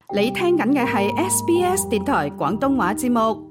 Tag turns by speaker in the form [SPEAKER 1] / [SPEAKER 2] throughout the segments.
[SPEAKER 1] 你聽緊嘅係 SBS 電台廣東話節目。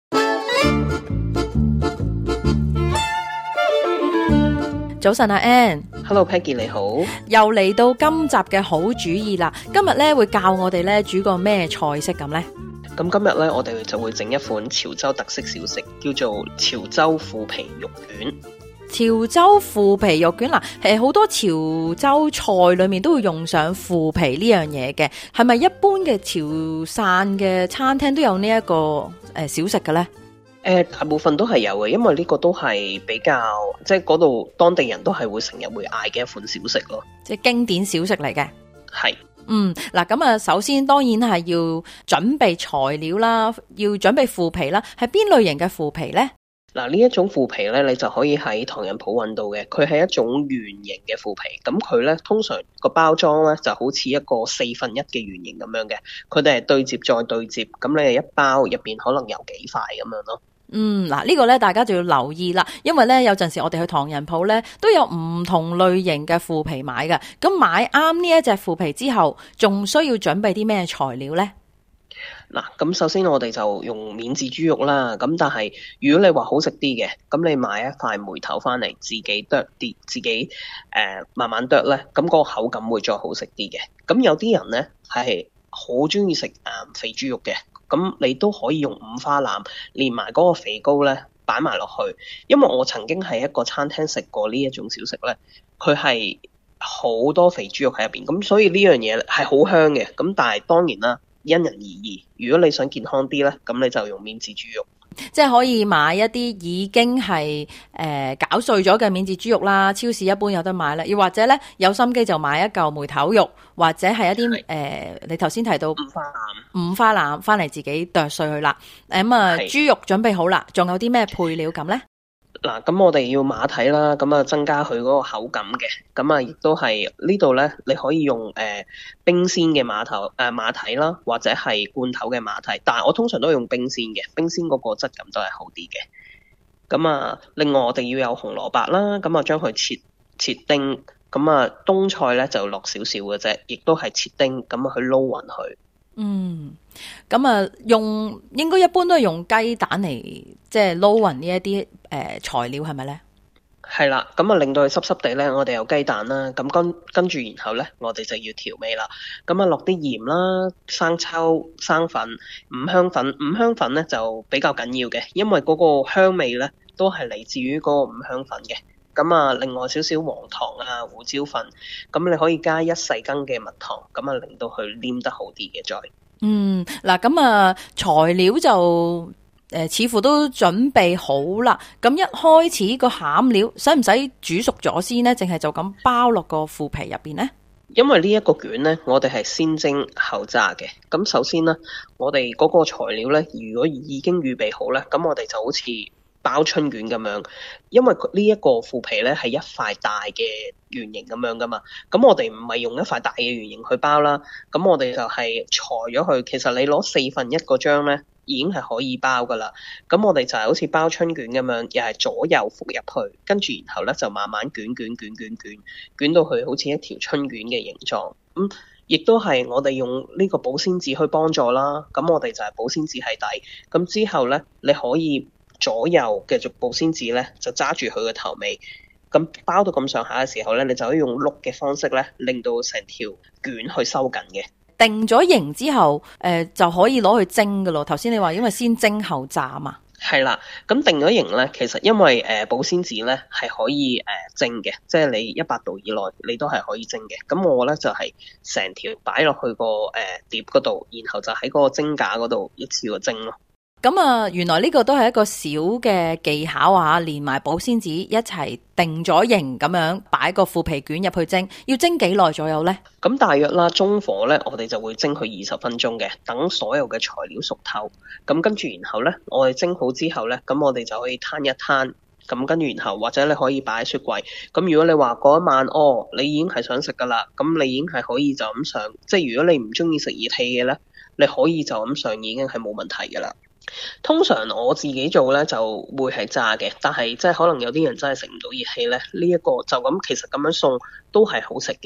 [SPEAKER 2] 早晨啊 Ann，Hello
[SPEAKER 3] Peggy 你好，
[SPEAKER 2] 又嚟到今集嘅好主意啦。今日咧會教我哋咧煮個咩菜式咁呢？
[SPEAKER 3] 咁今日咧我哋就會整一款潮州特色小食，叫做潮州腐皮肉卷。
[SPEAKER 2] 潮州腐皮肉卷嗱，好多潮州菜裏面都會用上腐皮呢樣嘢嘅，係咪一般嘅潮汕嘅餐廳都有呢一個小食嘅呢？
[SPEAKER 3] 大部分都係有嘅，因為呢個都係比較即係嗰度當地人都係會成日會嗌嘅一款小食咯，
[SPEAKER 2] 即係經典小食嚟嘅。
[SPEAKER 3] 係。
[SPEAKER 2] 嗱咁啊，首先當然係要準備材料啦，要準備腐皮啦，係邊類型嘅腐皮呢？
[SPEAKER 3] 嗱，呢一種腐皮咧，你就可以喺唐人鋪揾到嘅，佢係一種圓形嘅腐皮，咁佢咧通常個包裝咧就好似一個4分1嘅圓形咁樣嘅，佢哋係對接再對接，咁你一包入邊可能有幾塊咁樣咯。
[SPEAKER 2] 嗱呢個咧大家就要留意啦，因為咧有陣時我哋去唐人鋪咧都有唔同類型嘅腐皮買嘅，咁買啱呢一隻腐皮之後，仲需要準備啲咩材料呢？
[SPEAKER 3] 嗱，咁首先我哋就用免治豬肉啦，咁但係如果你話好食啲嘅，咁你買一塊梅頭翻嚟，自己剁啲，自己慢慢剁咧，咁個口感會再好食啲嘅。咁有啲人咧係好中意食肥豬肉嘅，咁你都可以用五花腩連埋嗰個肥膏咧擺埋落去，因為我曾經喺一個餐廳食過呢一種小食咧，佢係好多肥豬肉喺入邊，咁所以呢樣嘢係好香嘅。咁但係當然啦，因人而異，如果你想健康啲咧，咁你就用免治豬肉，
[SPEAKER 2] 即係可以買一啲已經係攪碎咗嘅免治豬肉啦，超市一般有得買啦。又或者咧有心機就買一嚿梅頭肉，或者係一啲你頭先提到五花腩翻嚟自己剁碎佢啦。豬肉準備好啦，仲有啲咩配料咁咧？
[SPEAKER 3] 嗱，咁我哋要馬蹄啦，咁啊增加佢嗰個口感嘅，咁啊亦都係呢度咧，你可以用冰鮮嘅馬蹄啦，或者係罐頭嘅馬蹄，但係我通常都係用冰鮮嘅，冰鮮嗰個質感都係好啲嘅。咁啊，另外我哋要有紅蘿蔔啦，咁啊將佢切丁，咁啊冬菜咧就落少少嘅啫，亦都係切丁，咁啊去撈勻佢。
[SPEAKER 2] 咁啊，應該一般都係用雞蛋嚟即係撈勻呢一啲材料係咪咧？係
[SPEAKER 3] 啦，咁啊令到佢濕濕地咧，我哋有雞蛋啦，咁跟住然後咧，我哋就要調味啦。咁啊落啲鹽啦、生抽、生粉、五香粉咧就比較緊要嘅，因為嗰個香味咧都係嚟自於嗰個五香粉嘅。咁啊，另外少少黃糖啊、胡椒粉，咁你可以加1細羹嘅蜜糖，咁啊令到佢黏得好啲嘅再。
[SPEAKER 2] 嗱，咁啊材料就似乎都準備好啦。咁一開始個餡料使唔使煮熟咗先呢？淨係就咁包落個腐皮入邊呢？
[SPEAKER 3] 因為呢一個卷呢，我哋係先蒸後炸嘅。咁首先呢，我哋嗰個材料呢，如果已經預備好呢，咁我哋就好似包春卷咁樣，因為呢一個腐皮咧係一塊大嘅圓形咁樣噶嘛，咁我哋唔係用一塊大嘅圓形去包啦，咁我哋就係裁咗佢。其實你攞4分1個張咧，已經係可以包噶啦。咁我哋就係好似包春卷咁樣，又係左右覆入去，跟住然後咧就慢慢捲到佢好似一條春卷嘅形狀。咁亦都係我哋用呢個保鮮紙去幫助啦。咁我哋就係保鮮紙係底，咁之後咧你可以左右繼續保鮮紙咧，就揸住佢嘅頭尾，咁包到咁上下嘅時候咧，你就可以用碌嘅方式咧，令到成條卷去收緊嘅。
[SPEAKER 2] 定咗型之後，就可以攞去蒸㗎咯。頭先你話因為先蒸後炸嘛，
[SPEAKER 3] 係啦。咁定咗型咧，其實因為保鮮紙咧係可以蒸嘅，即係你100度以內你都係可以蒸嘅。咁我咧就係成條擺落去個碟嗰度，然後就喺嗰個蒸架嗰度一次過蒸咯。
[SPEAKER 2] 咁啊，原來呢個都係一個小嘅技巧啊，連埋保鮮紙一齊定咗型咁樣擺個腐皮卷入去蒸，要蒸幾耐左右呢？
[SPEAKER 3] 咁大約啦，中火呢，我哋就會蒸佢20分鐘嘅，等所有嘅材料熟透。咁跟住然後呢，我哋蒸好之後呢，咁我哋就可以攤一攤。咁跟住然後或者你可以擺喺雪櫃。咁如果你話嗰一晚你已經係想食噶啦，咁你已經係可以就咁上，即係如果你唔中意食熱氣嘅呢，你可以就咁上已經係冇問題噶啦。通常我自己做咧就會係炸嘅，但係即係可能有啲人真係食唔到熱氣咧，呢一個就咁其實咁樣送都係好食嘅。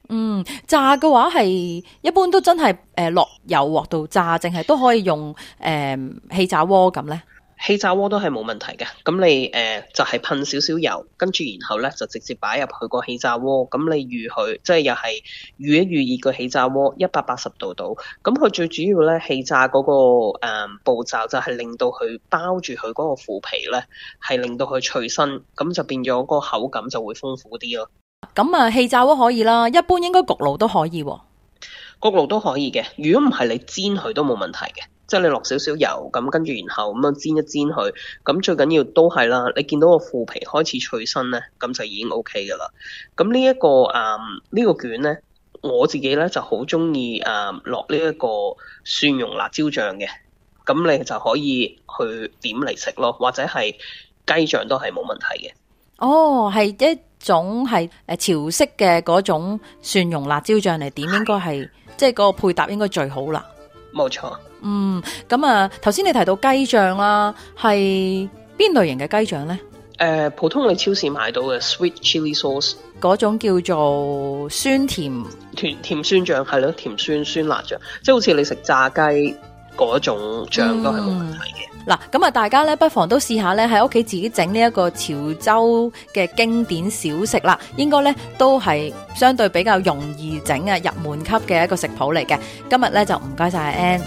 [SPEAKER 2] 炸嘅話係一般都真係落油鑊度炸，淨係都可以用氣炸鍋咁咧？
[SPEAKER 3] 氣炸鍋都係冇問題嘅，咁你就係噴少少油，跟住然後咧就直接擺入去個氣炸鍋，咁你預佢即係又係預一預熱個氣炸鍋180度度，咁佢最主要咧氣炸嗰個步驟就係令到佢包住佢嗰個腐皮咧，係令到佢脆身，咁就變咗嗰個口感就會豐富啲咯。
[SPEAKER 2] 咁啊氣炸鍋可以啦，一般應該焗爐都可以喎。
[SPEAKER 3] 焗爐都可以嘅，如果唔係你煎佢都冇問題嘅。即係你落少少油，咁跟住然後咁樣煎一煎佢，咁最緊要都係啦，你見到個腐皮開始脆身咧，咁就已經 OK 噶啦。咁呢個卷咧，我自己咧就好中意落呢一個蒜蓉辣椒醬嘅，咁你就可以去點嚟食咯，或者係雞醬都係冇問題嘅。
[SPEAKER 2] 哦，係一種係潮式嘅嗰種蒜蓉辣椒醬嚟點，應該係即係嗰個配搭應該最好啦。
[SPEAKER 3] 冇錯。
[SPEAKER 2] 咁啊，頭先你提到雞醬啦，係邊類型嘅雞醬咧？
[SPEAKER 3] 普通你超市買到嘅 sweet chili sauce
[SPEAKER 2] 嗰種叫做酸甜
[SPEAKER 3] 酸醬，係咯，甜酸酸辣醬，即係好似你食炸雞嗰種醬都係冇問題嘅。
[SPEAKER 2] 嗱，咁啊，大家咧不妨都試下咧喺屋企自己整呢一個潮州嘅經典小食啦，應該咧都係相對比較容易整啊，入門級嘅一個食譜嚟嘅。今日咧就唔該晒阿 Ann。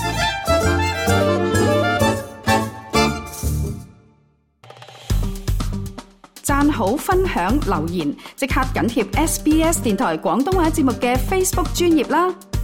[SPEAKER 1] 讚好、分享、留言，即刻緊貼SBS 電台廣東話節目嘅 Facebook 專頁啦！